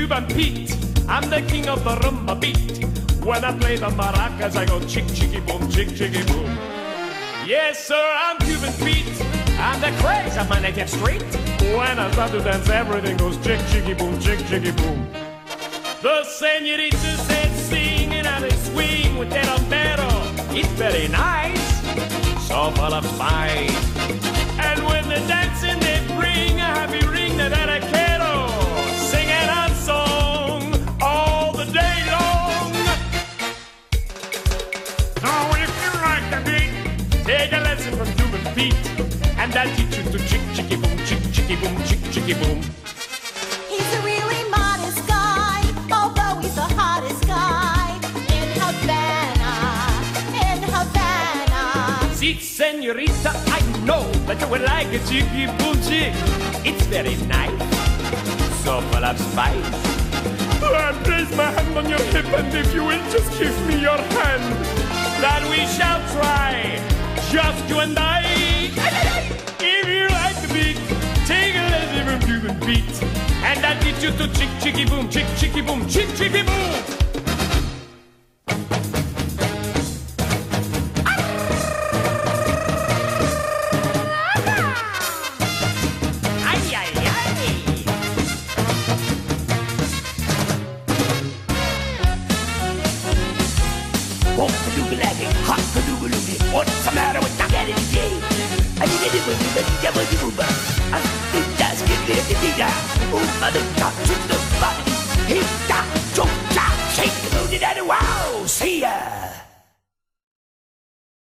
Cuban Pete. I'm the king of the rumba beat. When I play the maracas, I go chick, chicky, boom, chick, chicky, boom. Yes, sir, I'm Cuban Pete. I'm the craze of my native street. When I start to dance, everything goes chick, chicky, boom, chick, chicky, boom. The senorita said sing and I swing with that bombero. It's very nice, so full of spice. And when the dancing they bring a happy ring that I quiero, singing a song all the day long. So if you like the beat, take a lesson from Cuban Pete, and I'll teach you to chick chicky boom, chick chicky boom, chick chicky boom. He's a really modest guy, although he's the hottest guy in Havana, in Havana. See, senorita, I know that you would like a chicky boom chick. It's very nice, so full of spice. I'll place my hand on your hip, and if you will just give me your hand, that we shall try, just you and I. If you like the beat, take a lesson from Cuban Pete, and I'll teach you to chick chicky boom, chick chicky boom, chick chicky boom. What's the matter with that? Get it, I did it with the devil, I just get it, mother, to the body. He got, shake the booty, daddy, wow, see ya.